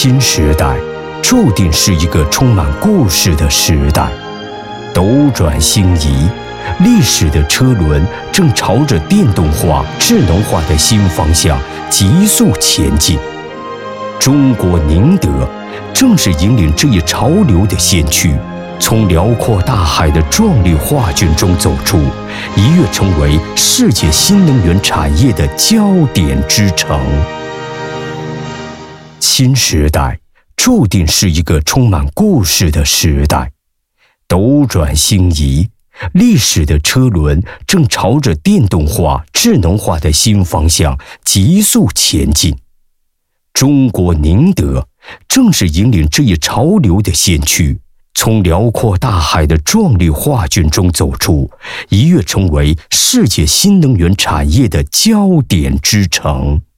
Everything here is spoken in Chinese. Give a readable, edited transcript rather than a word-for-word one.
新时代注定是一个充满故事的时代，斗转星移，历史的车轮正朝着电动化、智能化的新方向急速前进。中国宁德正是引领这一潮流的先驱，从辽阔大海的壮丽画卷中走出，一跃成为世界新能源产业的焦点之城。新时代注定是一个充满故事的时代，斗转星移，历史的车轮正朝着电动化、智能化的新方向急速前进。中国宁德正是引领这一潮流的先驱，从辽阔大海的壮丽画卷中走出，一跃成为世界新能源产业的焦点之城。